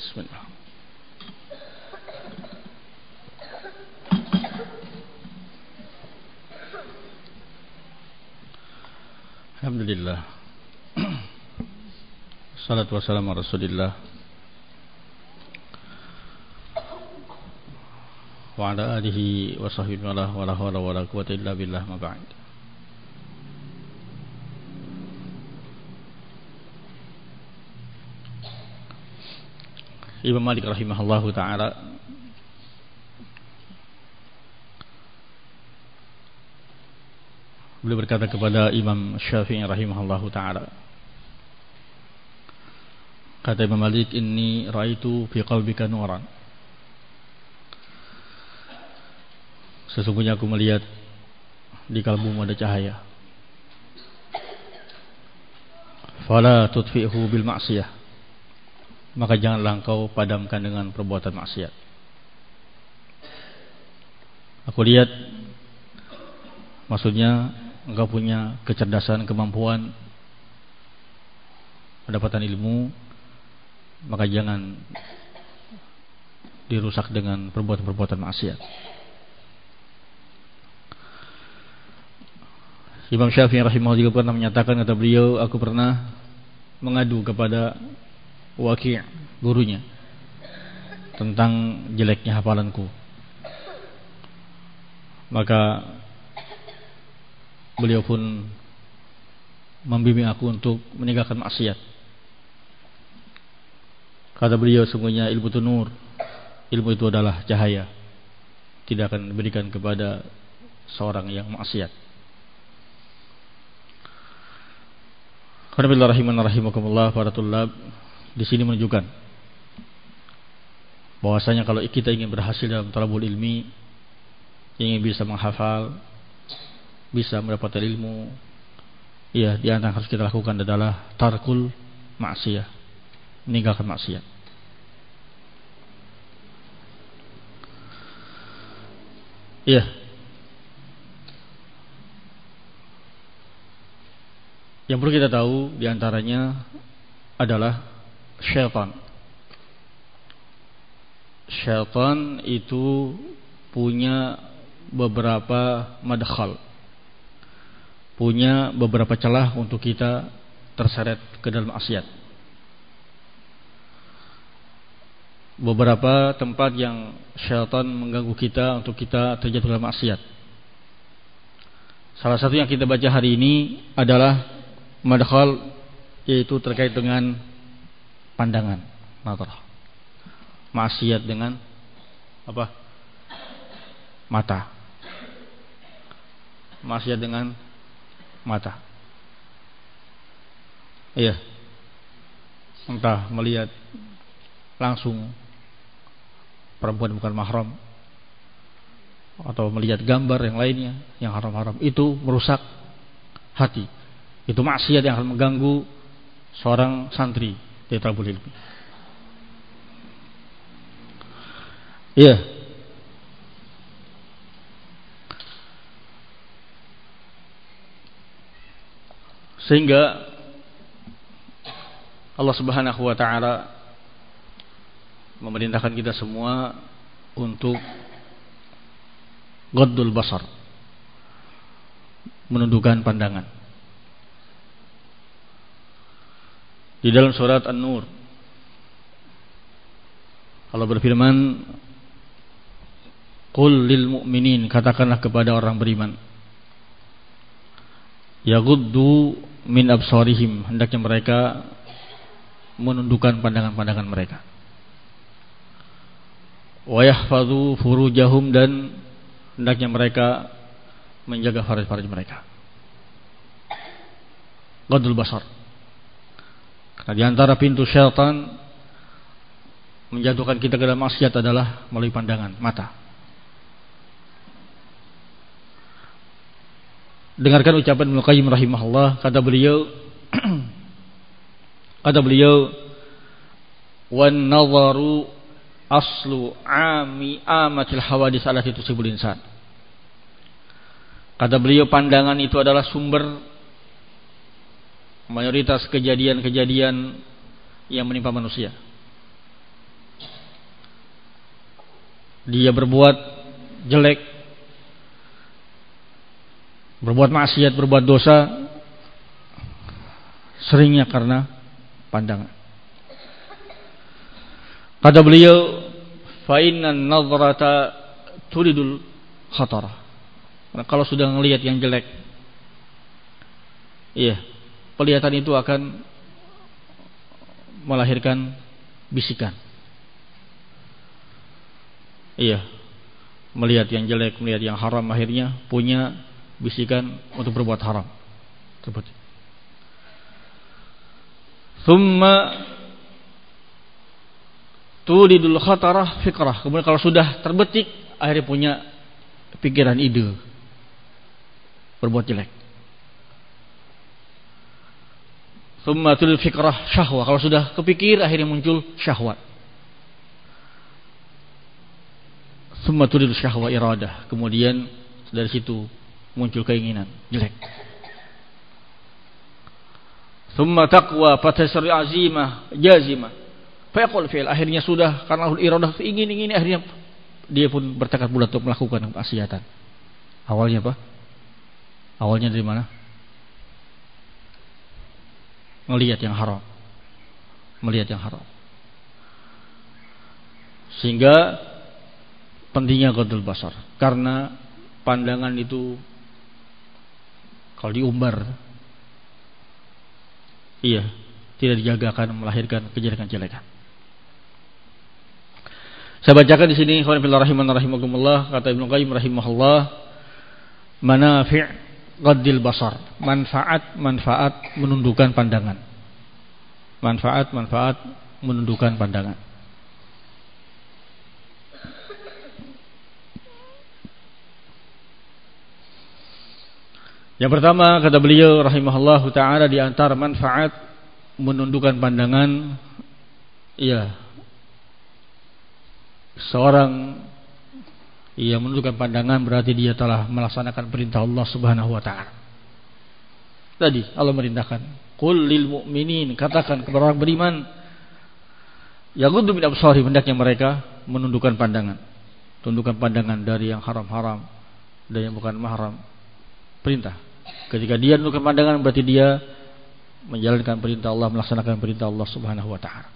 Bismillah. Alhamdulillah. Salatu wassalamu ala Rasulillah wa ala alihi wa sahbihi wa la hawla wa la quwwata illa billah, ma ba'd. Imam Malik rahimahullahu ta'ala beliau berkata kepada Imam Syafi'i rahimahullahu ta'ala, kata Imam Malik, inni ra'aitu fi qalbika nuran, sesungguhnya aku melihat di kalbumu ada cahaya. Fala tudfi'hu bil ma'siyah, maka janganlah engkau padamkan dengan perbuatan maksiat. Aku lihat, maksudnya engkau punya kecerdasan, kemampuan, pendapatan ilmu, maka jangan dirusak dengan perbuatan-perbuatan maksiat. Imam Syafi'i rahimahullah juga pernah menyatakan, kata beliau, aku pernah mengadu kepada Waqi', gurunya, tentang jeleknya hafalanku. Maka beliau pun membimbing aku untuk meninggalkan maksiat. Kata beliau, sungguhnya ilmu itu nur, ilmu itu adalah cahaya, tidak akan diberikan kepada seorang yang maksiat. Alhamdulillah rahimakumullah para tulab. Di sini menunjukkan bahwasanya kalau kita ingin berhasil dalam talabul ilmi, ingin bisa menghafal, bisa mendapatkan ilmu, ya, di antara yang harus kita lakukan adalah tarkul maksiyah, meninggalkan maksiat. Ya, yang perlu kita tahu di antaranya adalah syaitan. Syaitan itu punya beberapa madkhal, punya beberapa celah untuk kita terseret ke dalam maksiat. Beberapa tempat yang syaitan mengganggu kita untuk kita terjatuh dalam maksiat. Salah satu yang kita baca hari ini adalah madkhal, yaitu terkait dengan pandangan, nazar. Maksiat dengan apa? Mata. Maksiat dengan mata. Iya. Entah melihat langsung perempuan bukan mahram, atau melihat gambar yang lainnya yang haram-haram, itu merusak hati. Itu maksiat yang akan mengganggu seorang santri di talabul ilmi. Iya. Sehingga Allah Subhanahu wa ta'ala memerintahkan kita semua untuk ghaddul basar, menundukkan pandangan. Di dalam surat An-Nur Allah berfirman, qul lil mu'minin, katakanlah kepada orang beriman, yaghuddu min absarihim, hendaknya mereka menundukkan pandangan-pandangan mereka, wa yahfadzu furujahum, dan hendaknya mereka menjaga faraj-faraj mereka. Ghaddul basar. Karena di antara pintu syaitan menjatuhkan kita ke dalam maksiat adalah melalui pandangan mata. Dengarkan ucapan Ibnu Qayyim rahimahullah, kata beliau wan nazaru aslu amatil hawadis allati tusibul insan. Kata beliau, pandangan itu adalah sumber mayoritas kejadian-kejadian yang menimpa manusia. dia berbuat jelek, berbuat maksiat, berbuat dosa, seringnya karena pandangan. Kata beliau, fa innan nadhrata turidul khatarah. Nah, kalau sudah ngelihat yang jelek, penglihatan itu akan melahirkan bisikan. Melihat yang jelek, melihat yang haram, akhirnya punya bisikan untuk berbuat haram tersebut. Thumma tulidul khatarah fikrah. Kemudian kalau sudah terbetik, akhirnya punya pikiran, ide berbuat jelek. Thumma tulidul fikrah syahwah. Kalau sudah kepikir, akhirnya muncul syahwat. Thumma tulidul syahwah iradah. Kemudian dari situ muncul keinginan jelek. Thumma taqwa fatasri azimah jazimah. Fayaqul fi'l, akhirnya sudah karena iradah ingin akhirnya dia pun bertekad bulat untuk melakukan kemaksiatan. Awalnya apa? Awalnya dari mana? Melihat yang haram. Melihat yang haram. Sehingga pentingnya ghadul basar, karena pandangan itu kalau diumbar tidak dijaga akan melahirkan kejelekan-jelekan. Saya bacakan di sini, rahimakumullah, kata Ibnu Qayyim rahimahullah, manafi' ghaddil basar, manfaat menundukkan pandangan. Manfaat menundukkan pandangan. Yang pertama, kata beliau rahimahullahu taala, di antara manfaat menundukkan pandangan, seorang menundukkan pandangan berarti dia telah melaksanakan perintah Allah Subhanahu wa taala. Tadi Allah merintahkan, qul lil mu'minin, katakan kepada orang beriman, yaghuddu min absarihim, hendaknya mereka menundukkan pandangan. Tundukkan pandangan dari yang haram-haram dan yang bukan mahram. Perintah. Ketika dia menundukkan pandangan berarti dia menjalankan perintah Allah, melaksanakan perintah Allah Subhanahu wa taala.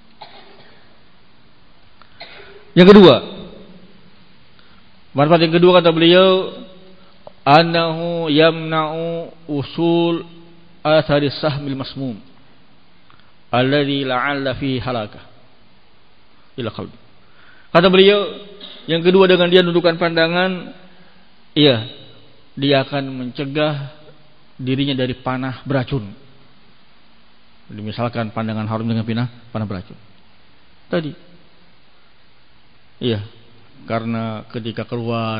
Yang kedua, manfaat yang kedua kata beliau, annahu yamna'u usul athari sahmil masmum alladhi la'alla fi halakah ila qalbi. Kata beliau, yang kedua, dengan dia menundukkan pandangan, dia akan mencegah dirinya dari panah beracun. Misalkan pandangan haram dengan panah beracun. Tadi. Karena ketika keluar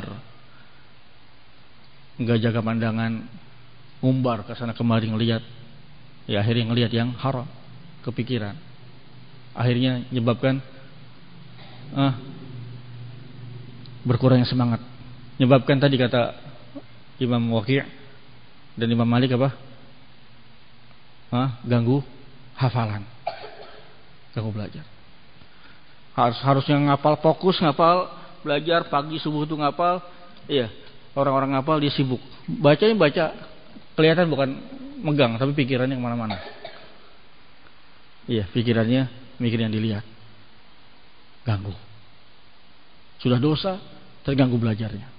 enggak jaga pandangan, ngumbar ke sana kemari ngelihat, akhirnya ngelihat yang haram, kepikiran. Akhirnya menyebabkan berkurangnya semangat. Menyebabkan tadi kata Imam Waqi' dan Imam Malik apa? Ganggu hafalan, ganggu belajar. Harusnya ngapal, fokus ngapal, belajar pagi subuh itu ngapal. Orang-orang ngapal dia sibuk. Bacanya baca, kelihatan bukan megang, tapi pikirannya kemana-mana. Pikirannya mikir yang dilihat. Ganggu. Sudah dosa, terganggu belajarnya.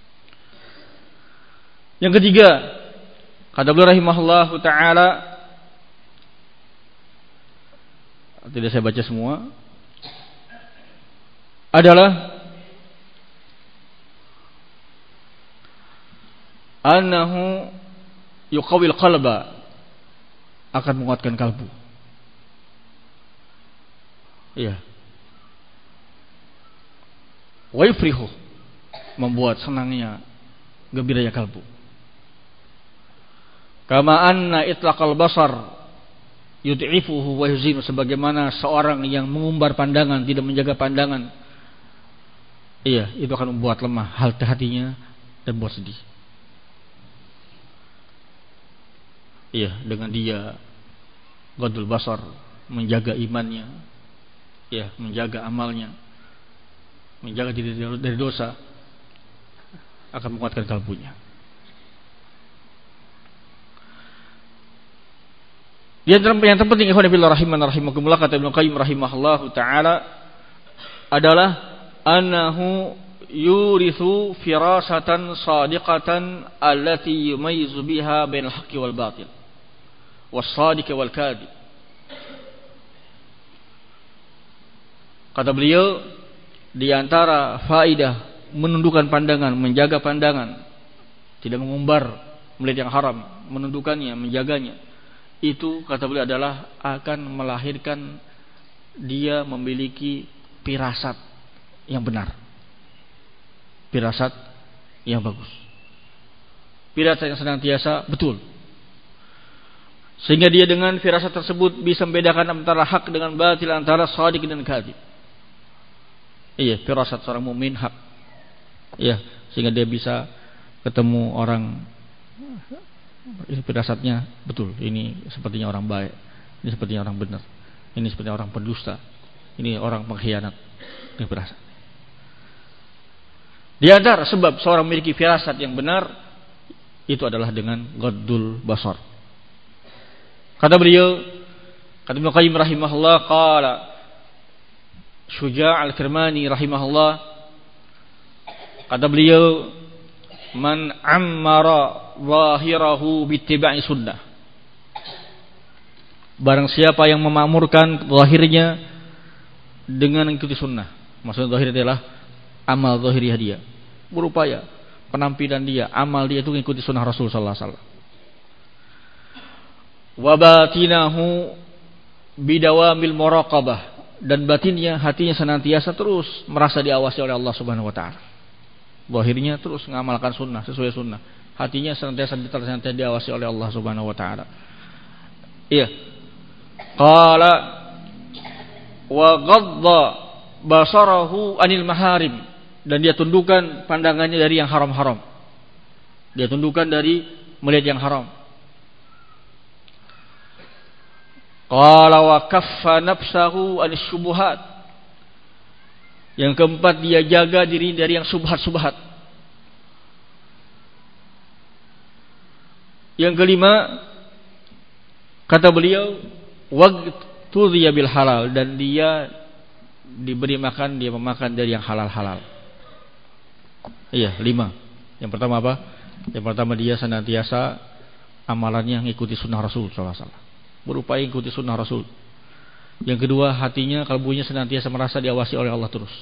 Yang ketiga, kata beliau rahimahullahu taala, tidak saya baca semua, adalah annahu yuqawil qalba, akan menguatkan kalbu. Wa yufrihu, membuat senangnya, gembiranya kalbu. Kama anna itlaqal basar yud'ifuhu wa yuzinu, sebagaimana seorang yang mengumbar pandangan, tidak menjaga pandangan, itu akan membuat lemah hatinya dan buat sedih. Dengan dia ghadul basar, menjaga imannya, menjaga amalnya, menjaga diri dari dosa, akan menguatkan kalbunya. Di antara yang terpenting ikhwan fillah rahimakumullah, kata Ibnu Qayyim rahimahullahu taala, adalah annahu yurithu firasatan shadiqatan allati yumayyizu biha bainal haqqi wal batil was shadiq wal kadhib. Kata beliau, di antara faidah menundukkan pandangan, menjaga pandangan, tidak mengumbar melihat yang haram, menundukkannya, menjaganya, itu kata beliau adalah akan melahirkan dia memiliki firasat yang benar, firasat yang bagus, firasat yang senantiasa betul, sehingga dia dengan firasat tersebut bisa membedakan antara hak dengan batil, antara shadiq dan kadzib. Iya, firasat seorang mukmin hak. Iya, sehingga dia bisa ketemu orang, ini firasatnya betul, ini sepertinya orang baik, ini sepertinya orang benar, ini sepertinya orang pendusta, ini orang pengkhianat. Ini firasat. Di antara sebab seorang memiliki firasat yang benar itu adalah dengan ghaddul basar. Kata beliau, kata Ibnu Qayyim rahimahullah, qala Syuja' al-Kirmani rahimahullah, kata beliau, man ammara zahirahu bittiba'i sunnah, barang siapa yang memakmurkan zahirnya dengan mengikuti sunnah. Maksudnya zahir adalah amal zahiriyah dia, berupaya penampilan dia, amal dia itu mengikuti sunnah Rasul sallallahu alaihi wasallam. Wa batinahu bidawamil muraqabah, dan batinnya, hatinya senantiasa terus merasa diawasi oleh Allah Subhanahu wa taala. Zahirnya terus mengamalkan sunnah, sesuai sunnah. Hatinya senantiasa diawasi oleh Allah Subhanahu wa taala. Iya. Qala wa ghadda basarahu anil maharim, dan dia tundukkan pandangannya dari yang haram-haram. Dia tundukkan dari melihat yang haram. Qala wa kaffa nafsahu anis syubuhat, yang keempat dia jaga diri dari yang subhat-subhat. Yang kelima, kata beliau, waqtudhiya bil halal, dan dia diberi makan, dia memakan dari yang halal-halal. Iya, 5. Yang pertama apa? Yang pertama, dia senantiasa amalannya mengikuti sunnah Rasul sallallahu alaihi wasallam, berupaya ikuti sunnah Rasul. Yang kedua, hatinya, kalbunya senantiasa merasa diawasi oleh Allah terus.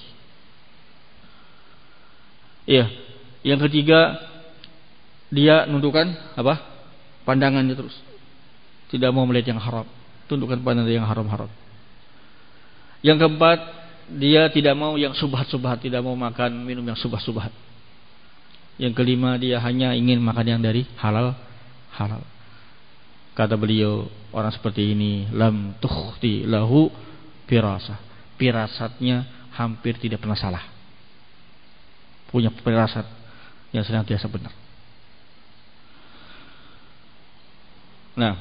Iya. Yang ketiga, dia nundukkan apa? Pandangannya terus, tidak mau melihat yang haram, tundukkan pandangan yang haram-haram. Yang keempat, dia tidak mau yang subhat-subhat, tidak mau makan minum yang subhat-subhat. Yang kelima, dia hanya ingin makan yang dari halal. Kata beliau, orang seperti ini lam tukhti lahu firasah, firasatnya hampir tidak pernah salah, punya firasat yang senantiasa benar. Nah,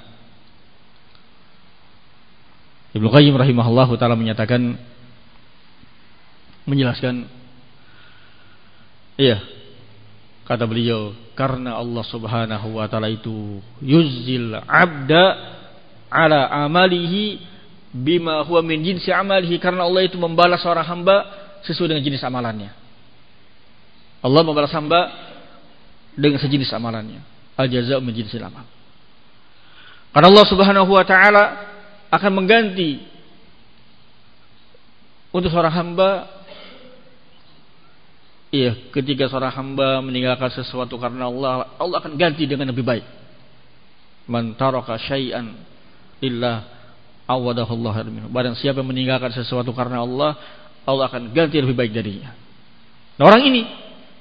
Ibnu Qayyim rahimahullahu taala menyatakan, menjelaskan, iya, kata beliau, karena Allah Subhanahu wa taala itu yuzzil 'abda ala amalihi bima huwa min jinsi amalihi, karena Allah itu membalas seorang hamba sesuai dengan jenis amalannya. Allah membalas hamba dengan sejenis amalannya. Al-jazaa'u min jinsil amal. Karena Allah Subhanahu wa taala akan mengganti untuk seorang hamba, iya, ketika seorang hamba meninggalkan sesuatu karena Allah, Allah akan ganti dengan lebih baik. Man taraka syai'an illa awadahu Allah minhu. Barang siapa yang meninggalkan sesuatu karena Allah, Allah akan ganti lebih baik darinya. Nah, orang ini,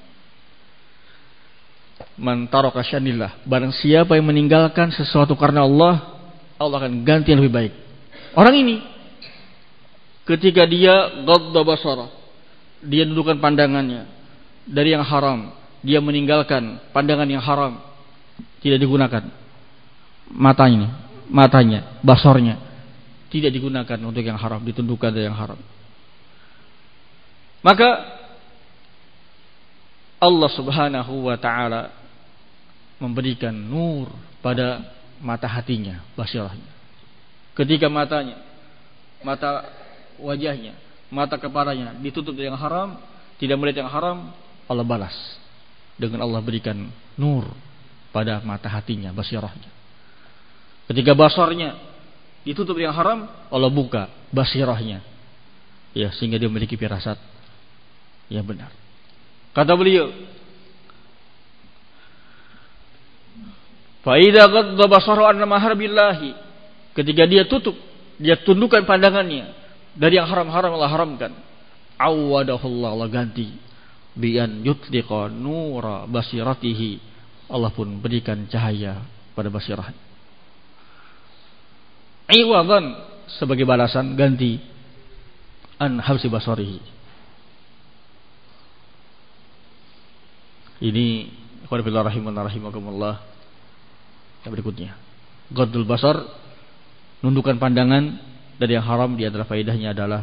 man taraka syai'an, barang siapa yang meninggalkan sesuatu karena Allah, Allah akan ganti yang lebih baik. Orang ini, ketika dia ghadda basara, dia nundukkan pandangannya dari yang haram, dia meninggalkan pandangan yang haram, tidak digunakan matanya, basornya tidak digunakan untuk yang haram, ditundukkan dari yang haram. Maka Allah Subhanahu wa taala memberikan nur pada mata hatinya, basirahnya. Ketika matanya, mata wajahnya, mata kepalanya ditutup dengan haram, tidak melihat yang haram, Allah balas dengan Allah berikan nur pada mata hatinya, basirahnya. Ketika basarnya ditutup dengan haram, Allah buka basirahnya, ya, sehingga dia memiliki firasat yang benar. Kata beliau, fa idza ghadda basaru an maharibillahi, ketika dia tutup, dia tundukkan pandangannya dari yang haram-haram Allah haramkan, awadahullah, Allah ganti bi an yutliqa nura basiratihi, Allah pun berikan cahaya pada basirah. Iwadan, sebagai balasan, ganti an habsi basarihi. Ini qul rahimakumullah. Yang berikutnya, ghadul basar, nundukkan pandangan dari yang haram, dia adalah faedahnya adalah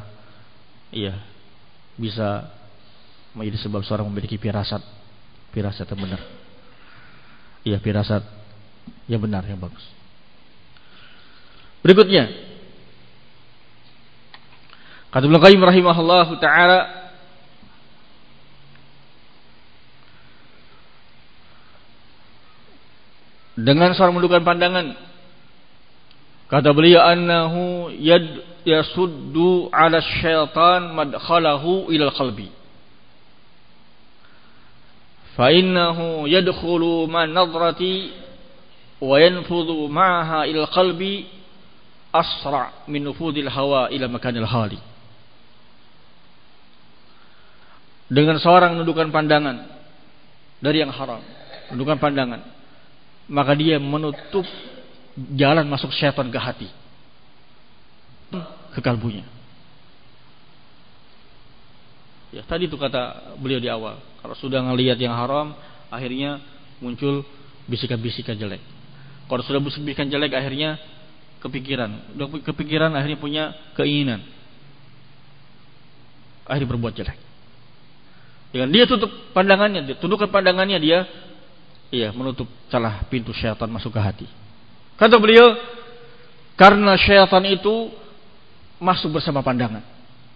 bisa menjadi sebab seorang memiliki firasat yang benar. Firasat yang benar, yang bagus. Berikutnya, kata Ibnu Qayyim rahimahullahu taala, dengan seorang menundukkan pandangan, kata beliau, annahu yasuddu 'ala syaitan madkhalahu ila al-qalbi, fa innahu yadkhulu man nadrati wa yanfudhu ma'aha ila al-qalbi asra' min nufudil hawa ila makanil hali. Dengan seorang menundukkan pandangan dari yang haram, menundukkan pandangan, maka dia menutup jalan masuk syaitan ke hati, ke kalbunya. Tadi itu kata beliau di awal, kalau sudah ngelihat yang haram, akhirnya muncul bisikan-bisikan jelek. Kalau sudah bisikan jelek, akhirnya kepikiran, akhirnya punya keinginan, akhirnya berbuat jelek. Dengan dia tutup pandangannya, dia tundukkan pandangannya, dia menutup celah pintu syaitan masuk ke hati. Kata beliau, karena syaitan itu masuk bersama pandangan.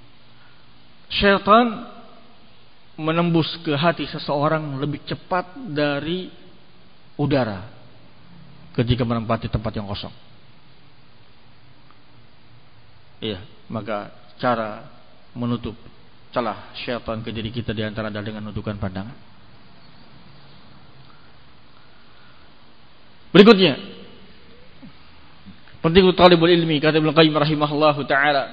Syaitan menembus ke hati seseorang lebih cepat dari udara ketika menempati tempat yang kosong. Maka cara menutup celah syaitan ke diri kita di antara adalah dengan menundukkan pandangan. Berikutnya, penting talibul ilmi, kata Ibnu Qayyim rahimahullahu taala,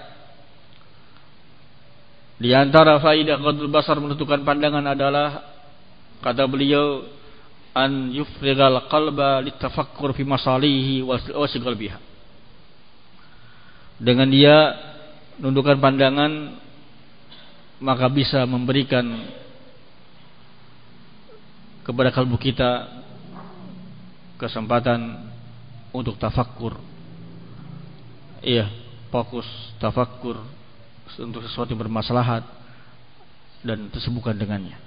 di antara faidah ghadul basar, menundukkan pandangan, adalah, kata beliau, an yufrigal qalba litafakkur fi masalihi wa sigal biha. Dengan dia menundukkan pandangan, maka bisa memberikan kepada kalbu kita kesempatan untuk tafakkur, fokus tafakkur untuk sesuatu yang bermaslahat dan tersibukkan dengannya.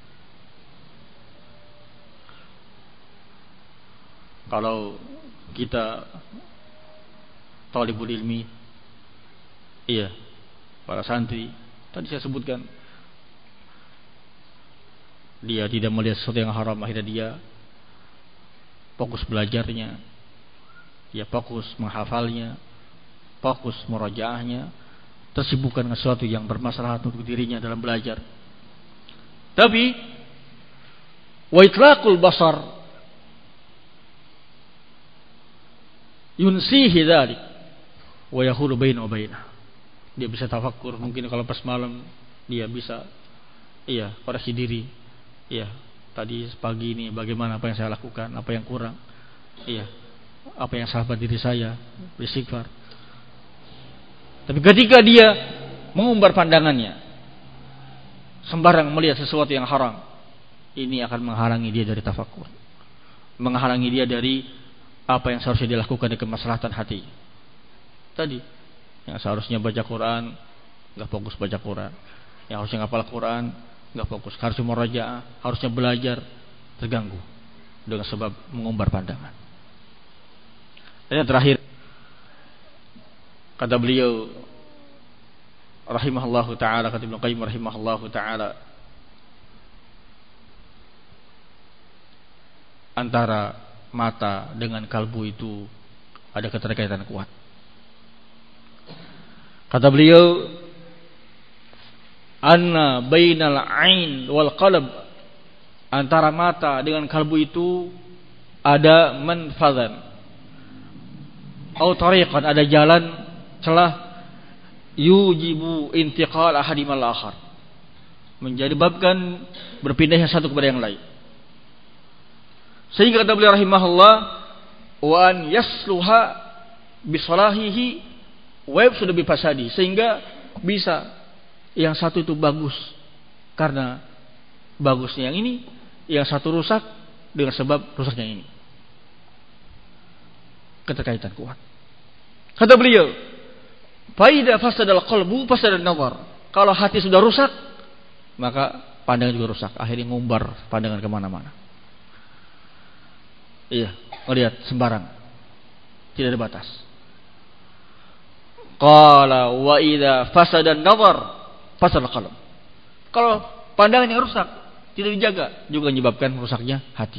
Kalau kita talibul ilmi, para santri, tadi saya sebutkan, dia tidak melihat sesuatu yang haram, akhirnya dia fokus belajarnya, dia fokus menghafalnya, fokus murajaahnya, tersibukkan dengan sesuatu yang bermaslahat untuk dirinya dalam belajar. Tapi wa itlaqul basar yunsihi dzalik wa yahulu baina wa baina. Dia bisa tafakkur, mungkin kalau pas malam dia bisa koreksi diri. Tadi pagi ini bagaimana, apa yang saya lakukan, apa yang kurang, apa yang salah pada diri saya, beristighfar. Tapi ketika dia mengumbar pandangannya, sembarang melihat sesuatu yang haram, ini akan menghalangi dia dari tafakkur, menghalangi dia dari apa yang seharusnya dilakukan di kemaslahatan hati. Tadi, yang seharusnya baca Quran, nggak fokus baca Quran. Yang harusnya ngapal Quran, nggak fokus. Harusnya murajaah, harusnya belajar, terganggu dengan sebab mengumbar pandangan. Dan yang terakhir, kata beliau rahimahullahu taala, kata Ibnu Qayyim rahimahullahu taala, antara mata dengan kalbu itu ada keterkaitan kuat. Kata beliau, anna bainal ain wal qalb, antara mata dengan kalbu itu ada manfadzan atau tariqan, ada jalan celah, yujibu intiqal ahadimal akhar, menjadikan berpindah yang satu kepada yang lain. Sehingga kata beliau rahimahullah, wa an yasluha bisalahihi wa yafsudu bi fasadi, sehingga bisa yang satu itu bagus karena bagusnya yang ini, yang satu rusak dengan sebab rusaknya yang ini. Keterkaitan kuat. Kata beliau, fa idza fasadal qalbu fasadan nazar, kalau hati sudah rusak maka pandangan juga rusak, akhirnya ngumbar pandangan kemana-mana. Iya, melihat sembarang, tidak ada batas. Qala wa idza fasadan nazar fasadal qalb, kalau pandangan yang rusak tidak dijaga juga menyebabkan rusaknya hati.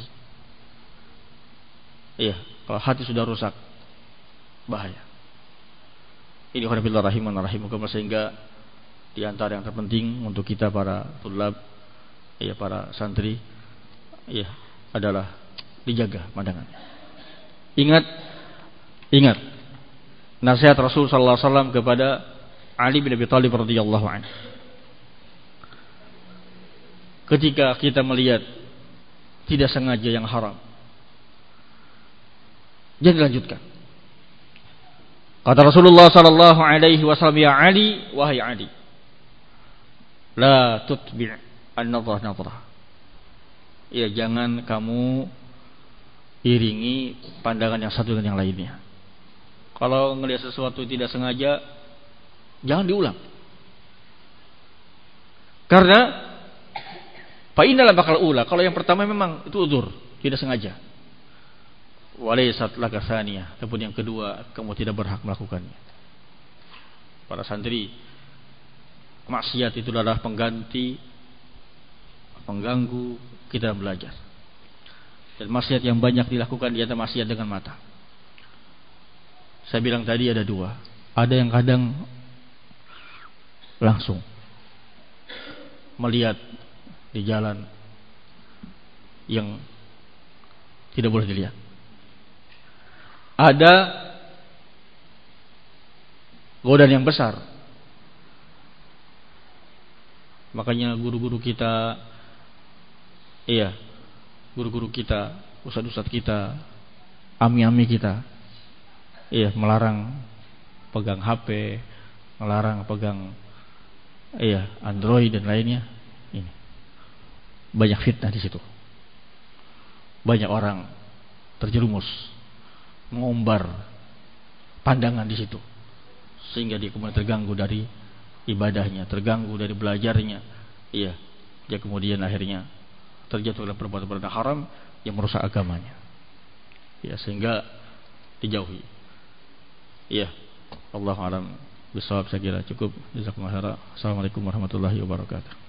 Iya, kalau hati sudah rusak bahaya. Ini khairullahi rahiman rahimukum, sehingga di antara yang terpenting untuk kita para tulab, ya para santri, ya adalah dijaga pandangannya. Ingat nasihat Rasul sallallahu alaihi wasallam kepada Ali bin Abi Thalib radhiyallahu anhu. Ketika kita melihat tidak sengaja yang haram, jangan dilanjutkan. Kata Rasulullah sallallahu alaihi wasallam, ya Ali, wahai Ali, la tutbi' an-nadhra nadhra. Ya, jangan kamu iringi pandangan yang satu dengan yang lainnya. Kalau ngelihat sesuatu tidak sengaja, jangan diulang. Karena fa innalah bakal ula, kalau yang pertama memang itu udzur, tidak sengaja. Walaysat laka tsaniyah, ataupun yang kedua kamu tidak berhak melakukannya. Para santri, maksiat itu adalah pengganti, pengganggu kita belajar. Dan maksiat yang banyak dilakukan di antara maksiat dengan mata. Saya bilang tadi ada dua. Ada yang kadang langsung melihat di jalan yang tidak boleh dilihat. Ada godaan yang besar. Makanya guru-guru kita, guru-guru kita, ustadz-ustadz kita, ami-ami kita, melarang pegang HP, melarang pegang Android dan lainnya. Ini banyak fitnah di situ. Banyak orang terjerumus mengumbar pandangan di situ, sehingga dia kemudian terganggu dari ibadahnya, terganggu dari belajarnya. Dia kemudian akhirnya terjatuh dalam perbuatan haram yang merusak agamanya. Sehingga dijauhi. Allahu a'lam bishawab. Saya kira cukup. Jazakumullah khairan. Assalamualaikum warahmatullahi wabarakatuh.